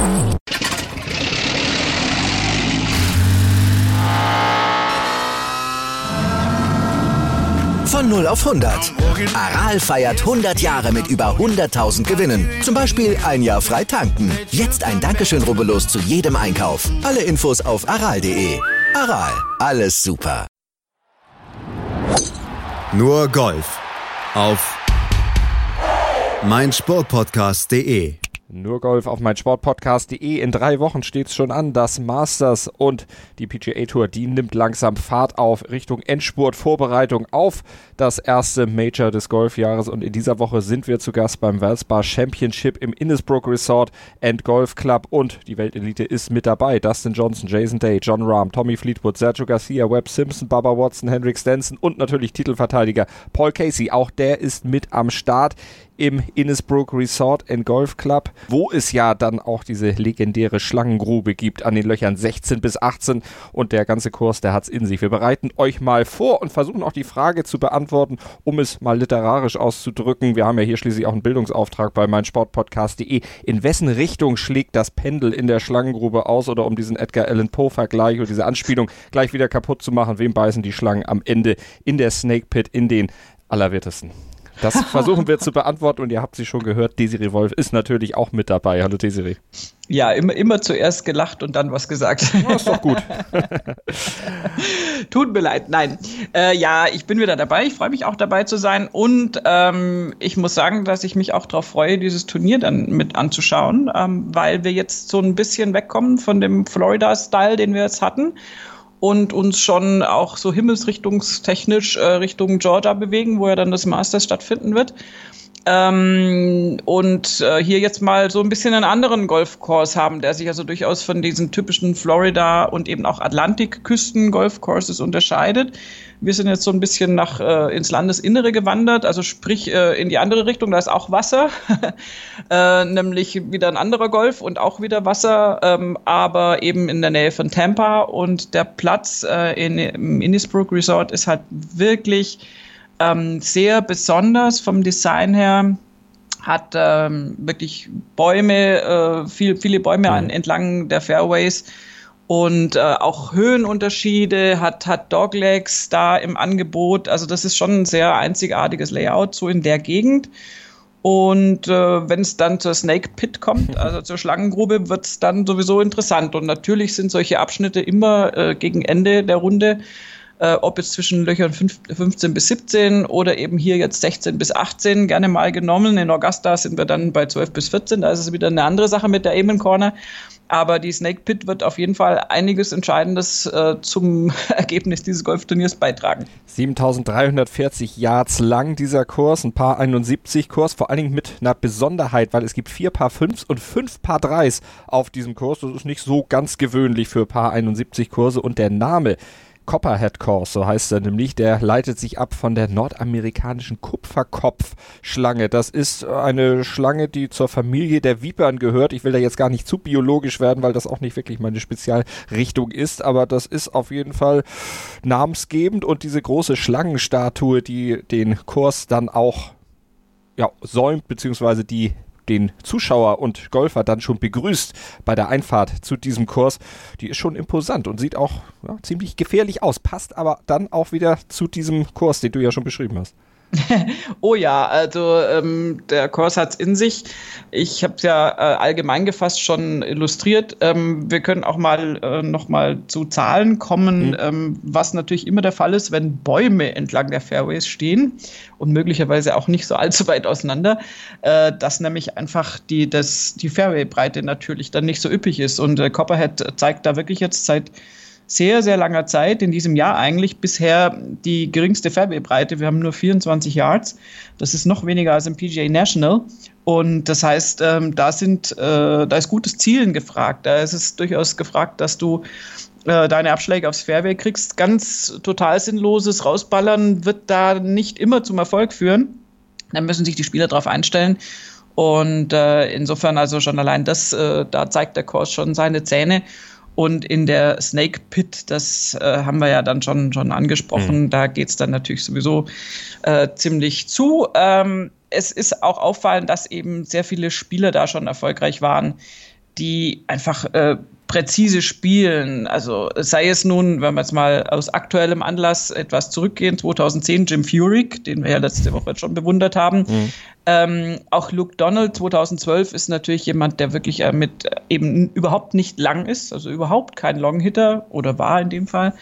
Von 0 auf 100. Aral feiert 100 Jahre mit über 100.000 Gewinnen. Zum Beispiel ein Jahr frei tanken. Jetzt ein Dankeschön, rubbellos zu jedem Einkauf. Alle Infos auf aral.de. Aral, alles super. Nur Golf auf meinsportpodcast.de. Nur Golf auf meinsportpodcast.de. In 3 Wochen steht's schon an. Das Masters und die PGA Tour, die nimmt langsam Fahrt auf Richtung Endspurt, Vorbereitung auf das erste Major des Golfjahres. Und in dieser Woche sind wir zu Gast beim Valspar Championship im Innisbrook Resort and Golf Club. Und die Weltelite ist mit dabei. Dustin Johnson, Jason Day, Jon Rahm, Tommy Fleetwood, Sergio Garcia, Webb Simpson, Bubba Watson, Henrik Stenson und natürlich Titelverteidiger Paul Casey. Auch der ist mit am Start im Innisbrook Resort and Golf Club, wo es ja dann auch diese legendäre Schlangengrube gibt an den Löchern 16 bis 18 und der ganze Kurs, der hat's in sich. Wir bereiten euch mal vor und versuchen auch die Frage zu beantworten, um es mal literarisch auszudrücken. Wir haben ja hier schließlich auch einen Bildungsauftrag bei meinsportpodcast.de. In wessen Richtung schlägt das Pendel in der Schlangengrube aus, oder um diesen Edgar Allan Poe Vergleich oder diese Anspielung gleich wieder kaputt zu machen, wem beißen die Schlangen am Ende in der Snake Pit in den Allerwertesten? Das versuchen wir zu beantworten und ihr habt sie schon gehört, Desiree Wolf ist natürlich auch mit dabei. Hallo Desiree. Ja, immer zuerst gelacht und dann was gesagt. Ja, ist doch gut. Tut mir leid, nein. Ja, ich bin wieder dabei, ich freue mich auch dabei zu sein und ich muss sagen, dass ich mich auch darauf freue, dieses Turnier dann mit anzuschauen, weil wir jetzt so ein bisschen wegkommen von dem Florida-Style, den wir jetzt hatten, und uns schon auch so himmelsrichtungstechnisch Richtung Georgia bewegen, wo ja dann das Masters stattfinden wird. Hier jetzt mal so ein bisschen einen anderen Golfkurs haben, der sich also durchaus von diesen typischen Florida- und eben auch Atlantikküsten-Golfcourses unterscheidet. Wir sind jetzt so ein bisschen ins Landesinnere gewandert, also sprich in die andere Richtung, da ist auch Wasser, nämlich wieder ein anderer Golf und auch wieder Wasser, aber eben in der Nähe von Tampa, und der Platz im Innisbrook Resort ist halt wirklich sehr besonders vom Design her, hat wirklich Bäume, viele Bäume entlang der Fairways und auch Höhenunterschiede, hat Doglegs da im Angebot. Also das ist schon ein sehr einzigartiges Layout so in der Gegend. Und wenn es dann zur Snake Pit kommt, also zur Schlangengrube, wird es dann sowieso interessant. Und natürlich sind solche Abschnitte immer gegen Ende der Runde, ob jetzt zwischen Löchern 15 bis 17 oder eben hier jetzt 16 bis 18 gerne mal genommen. In Augusta sind wir dann bei 12 bis 14, da ist es wieder eine andere Sache mit der Amen Corner. Aber die Snake Pit wird auf jeden Fall einiges Entscheidendes zum Ergebnis dieses Golfturniers beitragen. 7.340 Yards lang dieser Kurs, ein Par 71 Kurs, vor allen Dingen mit einer Besonderheit, weil es gibt 4 Par 5s und 5 Par 3s auf diesem Kurs. Das ist nicht so ganz gewöhnlich für Par 71 Kurse, und der Name Copperhead Course, so heißt er nämlich, der leitet sich ab von der nordamerikanischen Kupferkopfschlange. Das ist eine Schlange, die zur Familie der Vipern gehört. Ich will da jetzt gar nicht zu biologisch werden, weil das auch nicht wirklich meine Spezialrichtung ist, aber das ist auf jeden Fall namensgebend, und diese große Schlangenstatue, die den Kurs dann auch säumt, beziehungsweise die den Zuschauer und Golfer dann schon begrüßt bei der Einfahrt zu diesem Kurs, die ist schon imposant und sieht auch ziemlich gefährlich aus, passt aber dann auch wieder zu diesem Kurs, den du ja schon beschrieben hast. Oh ja, also der Kurs hat's in sich. Ich habe es ja allgemein gefasst schon illustriert. Wir können auch noch mal zu Zahlen kommen, was natürlich immer der Fall ist, wenn Bäume entlang der Fairways stehen und möglicherweise auch nicht so allzu weit auseinander, dass nämlich einfach die Fairway-Breite natürlich dann nicht so üppig ist. Und Copperhead zeigt da wirklich jetzt seit sehr, sehr langer Zeit, in diesem Jahr eigentlich bisher die geringste Fairway-Breite. Wir haben nur 24 Yards. Das ist noch weniger als im PGA National. Und das heißt, da ist gutes Zielen gefragt. Da ist es durchaus gefragt, dass du deine Abschläge aufs Fairway kriegst. Ganz total sinnloses Rausballern wird da nicht immer zum Erfolg führen. Da müssen sich die Spieler drauf einstellen. Und insofern also schon allein da zeigt der Kurs schon seine Zähne. Und in der Snake Pit, das haben wir ja dann schon angesprochen, da geht's dann natürlich sowieso ziemlich zu. Es ist auch auffallend, dass eben sehr viele Spieler da schon erfolgreich waren, die einfach präzise spielen. Also sei es nun, wenn wir jetzt mal aus aktuellem Anlass etwas zurückgehen, 2010 Jim Furyk, den wir ja letzte Woche schon bewundert haben. Auch Luke Donald 2012 ist natürlich jemand, der wirklich mit eben überhaupt nicht lang ist, also überhaupt kein Longhitter oder war in dem Fall.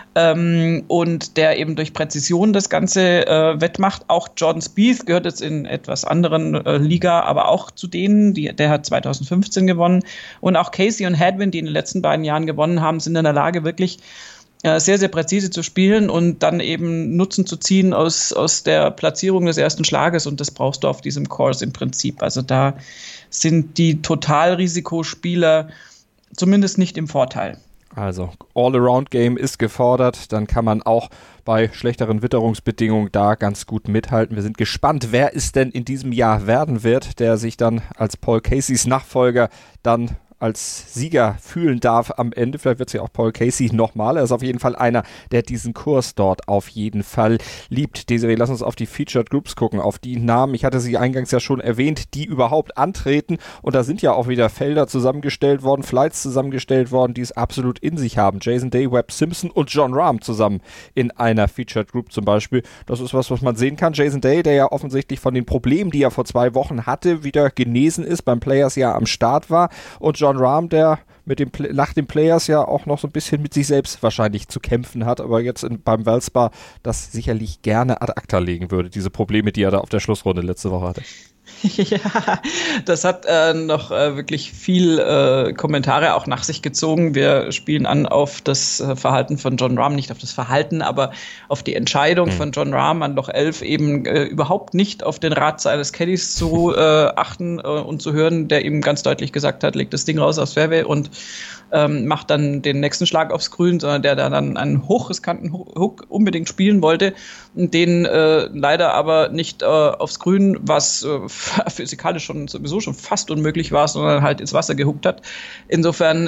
Und der eben durch Präzision das Ganze wettmacht. Auch Jordan Spieth gehört jetzt in etwas anderen Liga, aber auch zu denen, der hat 2015 gewonnen. Und auch Casey und Hadwin, die in den letzten beiden Jahren gewonnen haben, sind in der Lage, wirklich sehr, sehr präzise zu spielen und dann eben Nutzen zu ziehen aus der Platzierung des ersten Schlages. Und das brauchst du auf diesem Course im Prinzip. Also da sind die Totalrisikospieler zumindest nicht im Vorteil. Also All-Around-Game ist gefordert, dann kann man auch bei schlechteren Witterungsbedingungen da ganz gut mithalten. Wir sind gespannt, wer es denn in diesem Jahr werden wird, der sich dann als Paul Caseys Nachfolger dann als Sieger fühlen darf am Ende. Vielleicht wird es ja auch Paul Casey nochmal. Er ist auf jeden Fall einer, der diesen Kurs dort auf jeden Fall liebt. Desiree, lass uns auf die Featured Groups gucken, auf die Namen, ich hatte sie eingangs ja schon erwähnt, die überhaupt antreten. Und da sind ja auch wieder Felder zusammengestellt worden, Flights zusammengestellt worden, die es absolut in sich haben. Jason Day, Webb Simpson und Jon Rahm zusammen in einer Featured Group zum Beispiel. Das ist was man sehen kann. Jason Day, der ja offensichtlich von den Problemen, die er vor 2 Wochen hatte, wieder genesen ist, beim Players ja am Start war. Und Jon Rahm, der nach den Players ja auch noch so ein bisschen mit sich selbst wahrscheinlich zu kämpfen hat, aber jetzt beim Valspar das sicherlich gerne ad acta legen würde, diese Probleme, die er da auf der Schlussrunde letzte Woche hatte. Ja, das hat noch wirklich viel Kommentare auch nach sich gezogen. Wir spielen an auf das Verhalten von Jon Rahm, nicht auf das Verhalten, aber auf die Entscheidung von Jon Rahm an Loch 11 eben überhaupt nicht auf den Rat seines Caddies zu achten und zu hören, der ihm ganz deutlich gesagt hat, legt das Ding raus aufs Fairway und macht dann den nächsten Schlag aufs Grün, sondern der dann einen hochriskanten Hook unbedingt spielen wollte, den leider aber nicht aufs Grün, was physikalisch sowieso schon fast unmöglich war, sondern halt ins Wasser gehuckt hat. Insofern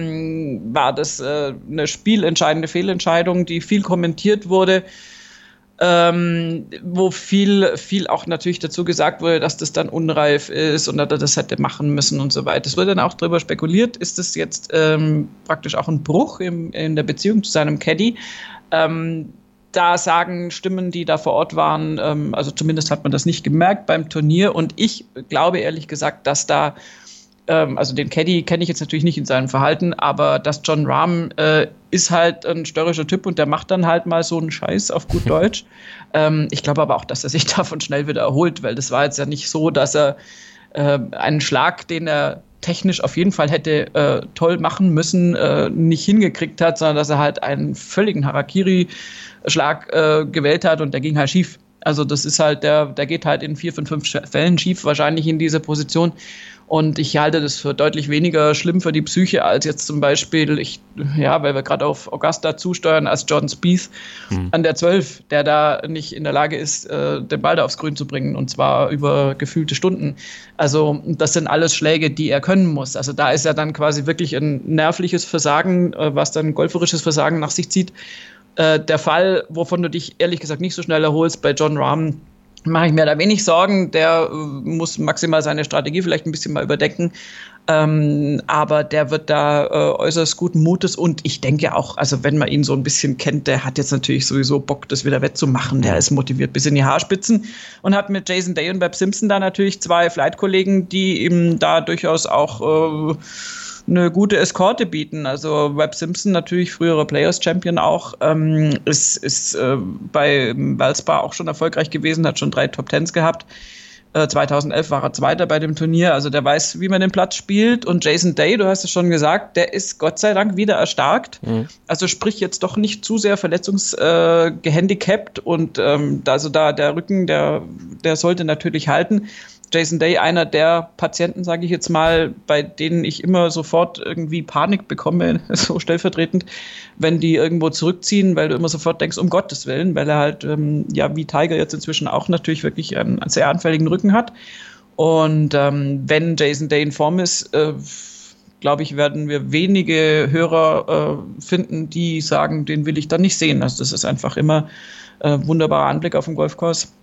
war das eine spielentscheidende Fehlentscheidung, die viel kommentiert wurde, wo viel auch natürlich dazu gesagt wurde, dass das dann unreif ist und dass er das hätte machen müssen und so weiter. Es wurde dann auch darüber spekuliert, ist das jetzt praktisch auch ein Bruch in der Beziehung zu seinem Caddy? Da sagen Stimmen, die da vor Ort waren, also zumindest hat man das nicht gemerkt beim Turnier und ich glaube ehrlich gesagt, dass da also den Caddy kenne ich jetzt natürlich nicht in seinem Verhalten, aber dass Jon Rahm ist halt ein störrischer Typ und der macht dann halt mal so einen Scheiß auf gut Deutsch. Ich glaube aber auch, dass er sich davon schnell wieder erholt, weil das war jetzt ja nicht so, dass er einen Schlag, den er technisch auf jeden Fall hätte toll machen müssen, nicht hingekriegt hat, sondern dass er halt einen völligen Harakiri-Schlag gewählt hat und der ging halt schief. Also das ist halt, der geht halt in 4 von 5 Fällen schief, wahrscheinlich in dieser Position. Und ich halte das für deutlich weniger schlimm für die Psyche als jetzt zum Beispiel, weil wir gerade auf Augusta zusteuern, als Jordan Spieth an der 12, der da nicht in der Lage ist, den Ball da aufs Grün zu bringen und zwar über gefühlte Stunden. Also das sind alles Schläge, die er können muss. Also da ist ja dann quasi wirklich ein nervliches Versagen, was dann golferisches Versagen nach sich zieht. Der Fall, wovon du dich ehrlich gesagt nicht so schnell erholst, bei Jon Rahm, mache ich mir da wenig Sorgen. Der muss maximal seine Strategie vielleicht ein bisschen mal überdenken. Aber der wird da äußerst guten Mutes und ich denke auch, also wenn man ihn so ein bisschen kennt, der hat jetzt natürlich sowieso Bock, das wieder wettzumachen. Der ist motiviert bis in die Haarspitzen und hat mit Jason Day und Webb Simpson da natürlich 2 Flight-Kollegen, die ihm da durchaus auch eine gute Eskorte bieten. Also Webb Simpson, natürlich früherer Players-Champion auch, ist bei Valspar auch schon erfolgreich gewesen, hat schon 3 Top-Tens gehabt. 2011 war er Zweiter bei dem Turnier, also der weiß, wie man den Platz spielt. Und Jason Day, du hast es schon gesagt, der ist Gott sei Dank wieder erstarkt. Also sprich jetzt doch nicht zu sehr verletzungsgehandicapt und also da der Rücken, der sollte natürlich halten. Jason Day, einer der Patienten, sage ich jetzt mal, bei denen ich immer sofort irgendwie Panik bekomme, so stellvertretend, wenn die irgendwo zurückziehen, weil du immer sofort denkst, um Gottes Willen, weil er halt, wie Tiger jetzt inzwischen auch natürlich wirklich einen sehr anfälligen Rücken hat. Und wenn Jason Day in Form ist, glaube ich, werden wir wenige Hörer finden, die sagen, den will ich dann nicht sehen. Also das ist einfach immer ein wunderbarer Anblick auf dem Golfkurs.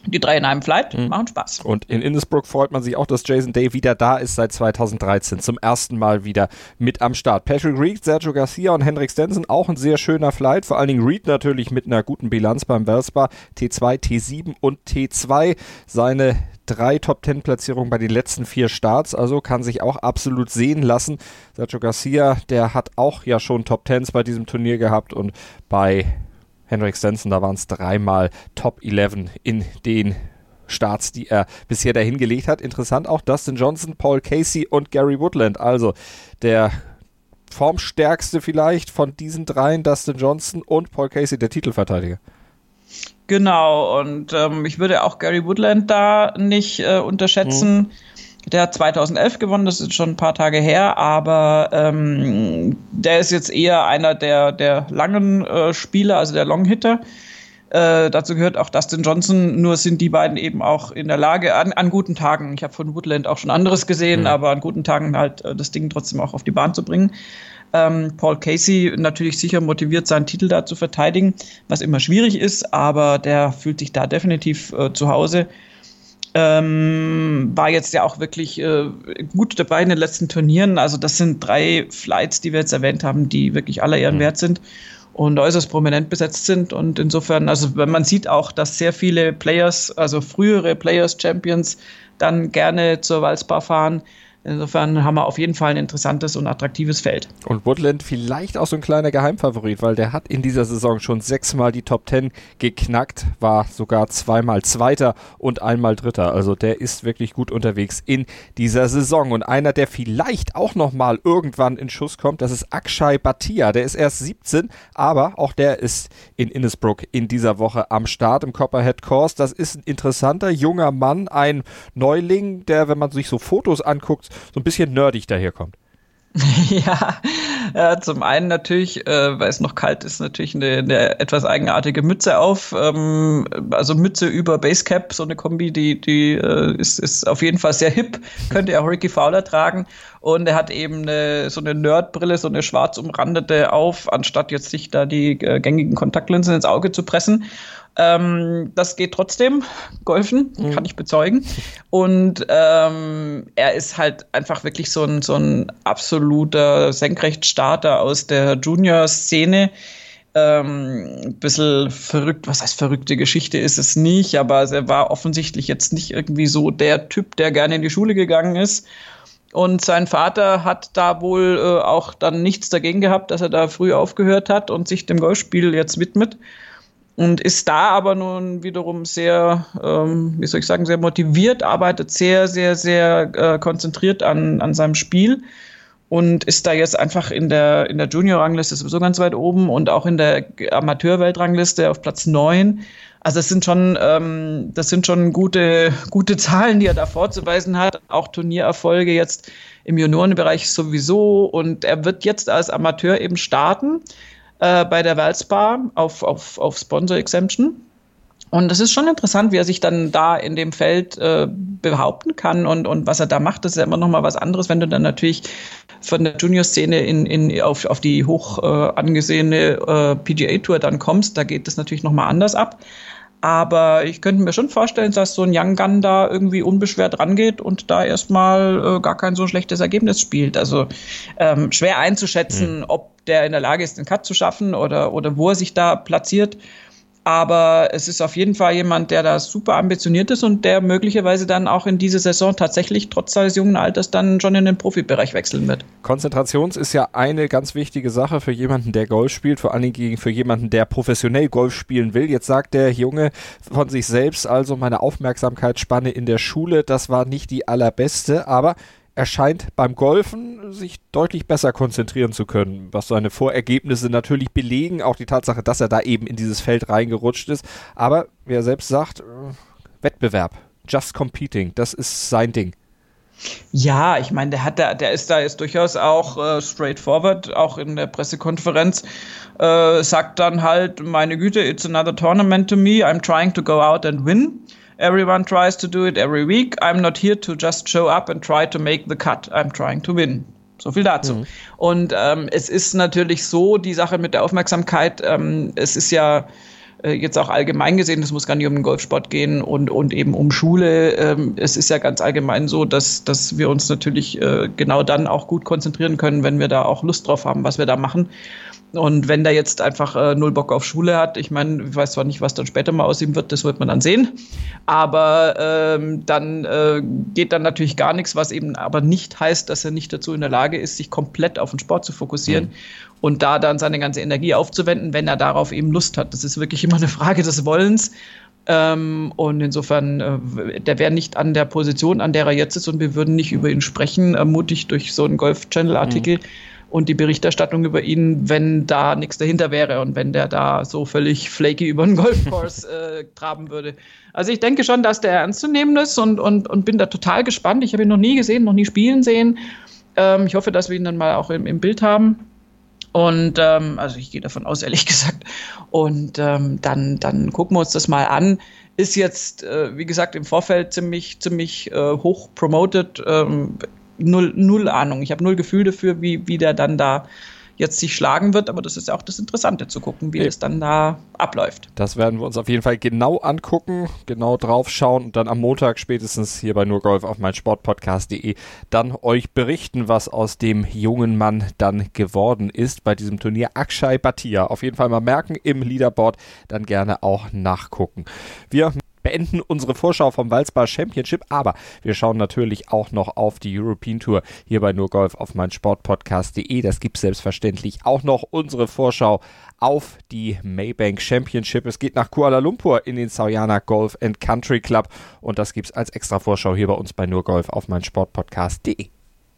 Die 3 in einem Flight machen Spaß. Und in Innisbrook freut man sich auch, dass Jason Day wieder da ist, seit 2013 zum ersten Mal wieder mit am Start. Patrick Reed, Sergio Garcia und Henrik Stenson, auch ein sehr schöner Flight, vor allen Dingen Reed natürlich mit einer guten Bilanz beim Valspar, T2, T7 und T2, seine 3 Top-10-Platzierungen bei den letzten 4 Starts, also kann sich auch absolut sehen lassen. Sergio Garcia, der hat auch ja schon Top-10s bei diesem Turnier gehabt und bei Henrik Stenson, da waren es 3-mal Top 11 in den Starts, die er bisher dahin gelegt hat. Interessant auch Dustin Johnson, Paul Casey und Gary Woodland. Also der formstärkste vielleicht von diesen 3, Dustin Johnson und Paul Casey, der Titelverteidiger. Genau, und ich würde auch Gary Woodland da nicht unterschätzen. Der hat 2011 gewonnen, das ist schon ein paar Tage her, aber der ist jetzt eher einer der langen Spieler, also der Long-Hitter. Dazu gehört auch Dustin Johnson, nur sind die beiden eben auch in der Lage, an guten Tagen, ich habe von Woodland auch schon anderes gesehen, aber an guten Tagen halt das Ding trotzdem auch auf die Bahn zu bringen. Paul Casey natürlich sicher motiviert, seinen Titel da zu verteidigen, was immer schwierig ist, aber der fühlt sich da definitiv zu Hause. War jetzt ja auch wirklich gut dabei in den letzten Turnieren. Also das sind 3 Flights, die wir jetzt erwähnt haben, die wirklich aller Ehren wert sind und äußerst prominent besetzt sind. Und insofern, also man sieht auch, dass sehr viele Players, also frühere Players-Champions, dann gerne zur Valspar fahren. Insofern haben wir auf jeden Fall ein interessantes und attraktives Feld. Und Woodland vielleicht auch so ein kleiner Geheimfavorit, weil der hat in dieser Saison schon 6-mal die Top 10 geknackt, war sogar 2-mal Zweiter und 1-mal Dritter. Also der ist wirklich gut unterwegs in dieser Saison. Und einer, der vielleicht auch nochmal irgendwann in Schuss kommt, das ist Akshay Bhatia. Der ist erst 17, aber auch der ist in Innisbrook in dieser Woche am Start im Copperhead Course. Das ist ein interessanter junger Mann, ein Neuling, der, wenn man sich so Fotos anguckt, so ein bisschen nerdig daherkommt. Ja, zum einen natürlich, weil es noch kalt ist, natürlich eine etwas eigenartige Mütze auf. Also Mütze über Basecap, so eine Kombi, die ist auf jeden Fall sehr hip. Könnte ja auch Ricky Fowler tragen. Und er hat eben so eine Nerdbrille, so eine schwarz umrandete auf, anstatt jetzt sich da die gängigen Kontaktlinsen ins Auge zu pressen. Das geht trotzdem, Golfen, kann ich bezeugen. Und er ist halt einfach wirklich so ein absoluter Senkrechtstarter aus der Junior-Szene. Bisschen verrückt, was heißt verrückte Geschichte ist es nicht, aber er war offensichtlich jetzt nicht irgendwie so der Typ, der gerne in die Schule gegangen ist. Und sein Vater hat da wohl auch dann nichts dagegen gehabt, dass er da früh aufgehört hat und sich dem Golfspiel jetzt widmet. Und ist da aber nun wiederum sehr, sehr motiviert, arbeitet sehr, sehr, sehr konzentriert an seinem Spiel und ist da jetzt einfach in der Junior-Rangliste sowieso ganz weit oben und auch in der Amateur-Weltrangliste auf Platz 9. Also das sind schon gute Zahlen, die er da vorzuweisen hat. Auch Turniererfolge jetzt im Juniorenbereich sowieso. Und er wird jetzt als Amateur eben starten bei der Valspar auf Sponsor Exemption. Und das ist schon interessant, wie er sich dann da in dem Feld behaupten kann und was er da macht. Das ist ja immer noch mal was anderes, wenn du dann natürlich von der Junior-Szene auf die hoch angesehene PGA-Tour dann kommst. Da geht das natürlich noch mal anders ab. Aber ich könnte mir schon vorstellen, dass so ein Young Gun da irgendwie unbeschwert rangeht und da erstmal gar kein so schlechtes Ergebnis spielt. Also schwer einzuschätzen, ob der in der Lage ist, den Cut zu schaffen oder wo er sich da platziert. Aber es ist auf jeden Fall jemand, der da super ambitioniert ist und der möglicherweise dann auch in diese Saison tatsächlich trotz seines jungen Alters dann schon in den Profibereich wechseln wird. Konzentration ist ja eine ganz wichtige Sache für jemanden, der Golf spielt, vor allen Dingen für jemanden, der professionell Golf spielen will. Jetzt sagt der Junge von sich selbst, also meine Aufmerksamkeitsspanne in der Schule, das war nicht die allerbeste, aber er scheint beim Golfen sich deutlich besser konzentrieren zu können, was seine Vorergebnisse natürlich belegen, auch die Tatsache, dass er da eben in dieses Feld reingerutscht ist. Aber wie er selbst sagt, Wettbewerb, just competing, das ist sein Ding. Ja, ich meine, der ist durchaus auch straightforward, auch in der Pressekonferenz, sagt dann halt, meine Güte, it's another tournament to me, I'm trying to go out and win. Everyone tries to do it every week. I'm not here to just show up and try to make the cut. I'm trying to win. So viel dazu. Und es ist natürlich so, die Sache mit der Aufmerksamkeit, es ist ja jetzt auch allgemein gesehen, es muss gar nicht um den Golfsport gehen und eben um Schule. Es ist ja ganz allgemein so, dass wir uns natürlich genau dann auch gut konzentrieren können, wenn wir da auch Lust drauf haben, was wir da machen. Und wenn der jetzt einfach null Bock auf Schule hat, ich meine, ich weiß zwar nicht, was dann später mal aus ihm wird, das wird man dann sehen, aber dann geht dann natürlich gar nichts, was eben aber nicht heißt, dass er nicht dazu in der Lage ist, sich komplett auf den Sport zu fokussieren und da dann seine ganze Energie aufzuwenden, wenn er darauf eben Lust hat. Das ist wirklich immer eine Frage des Wollens. Und insofern, der wäre nicht an der Position, an der er jetzt ist, und wir würden nicht über ihn sprechen, ermutigt durch so einen Golf-Channel-Artikel und die Berichterstattung über ihn, wenn da nichts dahinter wäre und wenn der da so völlig flaky über einen Golfkurs traben würde. Also ich denke schon, dass der ernst zu nehmen ist und bin da total gespannt. Ich habe ihn noch nie gesehen, noch nie spielen sehen. Ich hoffe, dass wir ihn dann mal auch im Bild haben. Und also ich gehe davon aus, ehrlich gesagt. Und dann gucken wir uns das mal an. Ist jetzt, wie gesagt, im Vorfeld ziemlich hoch promoted. Null Ahnung. Ich habe null Gefühl dafür, wie der dann da jetzt sich schlagen wird, aber das ist ja auch das Interessante zu gucken, wie es dann da abläuft. Das werden wir uns auf jeden Fall genau angucken, genau drauf schauen und dann am Montag spätestens hier bei Nur Golf auf meinsportpodcast.de dann euch berichten, was aus dem jungen Mann dann geworden ist bei diesem Turnier. Akshay Bhatia. Auf jeden Fall mal merken im Leaderboard, dann gerne auch nachgucken. Wir beenden unsere Vorschau vom Valspar Championship, aber wir schauen natürlich auch noch auf die European Tour hier bei Nur Golf auf meinsportpodcast.de. Das gibt es selbstverständlich auch noch, unsere Vorschau auf die Maybank Championship. Es geht nach Kuala Lumpur in den Sauyana Golf and Country Club und das gibt es als extra Vorschau hier bei uns bei Nur Golf auf meinsportpodcast.de.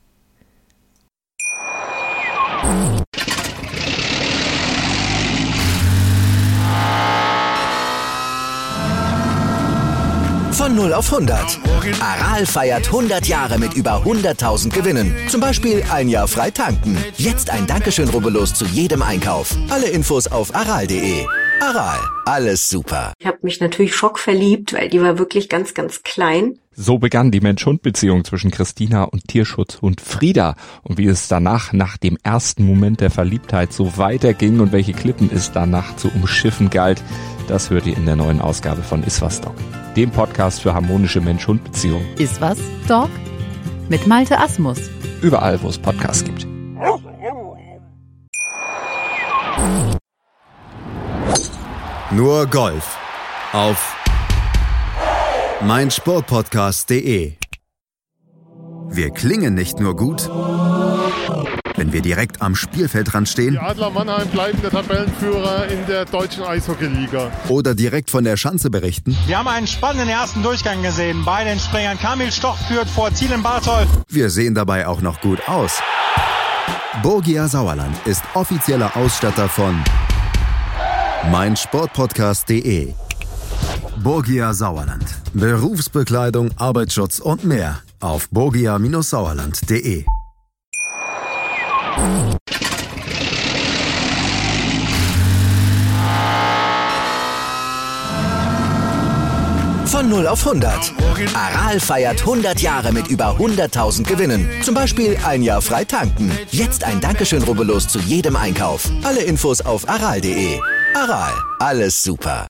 Von 0 auf 100. Aral feiert 100 Jahre mit über 100.000 Gewinnen. Zum Beispiel ein Jahr frei tanken. Jetzt ein Dankeschön, rubbellos zu jedem Einkauf. Alle Infos auf aral.de. Aral, alles super. Ich habe mich natürlich schockverliebt, weil die war wirklich ganz, ganz klein. So begann die Mensch-Hund-Beziehung zwischen Christina und Tierschutzhund Frieda. Und wie es danach, nach dem ersten Moment der Verliebtheit, so weiterging und welche Klippen es danach zu umschiffen galt, das hört ihr in der neuen Ausgabe von Iswas Dog, dem Podcast für harmonische Mensch-Hund-Beziehungen. Iswas Dog mit Malte Asmus. Überall, wo es Podcasts gibt. Nur Golf auf meinsportpodcast.de. Wir klingen nicht nur gut, wenn wir direkt am Spielfeldrand stehen. Die Adler Mannheim bleiben der Tabellenführer in der deutschen Eishockeyliga. Oder direkt von der Schanze berichten. Wir haben einen spannenden ersten Durchgang gesehen. Bei den Springern Kamil Stoch führt vor Thielen Barthold. Wir sehen dabei auch noch gut aus. Borgia Sauerland ist offizieller Ausstatter von meinsportpodcast.de. Borgia Sauerland. Berufsbekleidung, Arbeitsschutz und mehr auf borgia-sauerland.de. Von 0 auf 100. Aral feiert 100 Jahre mit über 100.000 Gewinnen. Zum Beispiel ein Jahr frei tanken. Jetzt ein Dankeschön, rubbellos zu jedem Einkauf. Alle Infos auf aral.de. Aral, alles super.